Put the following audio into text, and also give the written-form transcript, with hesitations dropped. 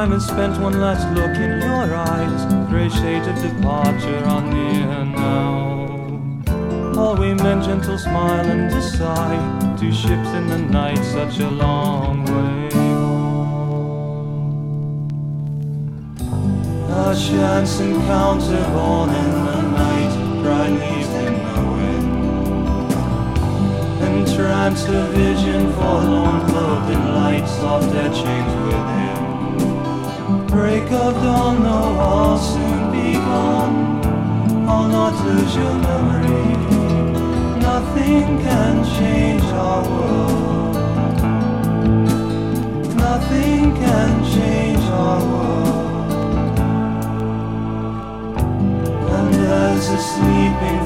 time is spent, one last look in your eyes. Grey shades of departure are near now. All we meant, gentle smile and a sigh. Two ships in the night, such a long way home. A chance encounter born in the night, dry leaves in the wind. Entranced a vision, forlorn, clothed in light, soft etchings within. Break of dawn, though all soon be gone, I'll not lose your memory. Nothing can change our world. Nothing can change our world. And as the sleeping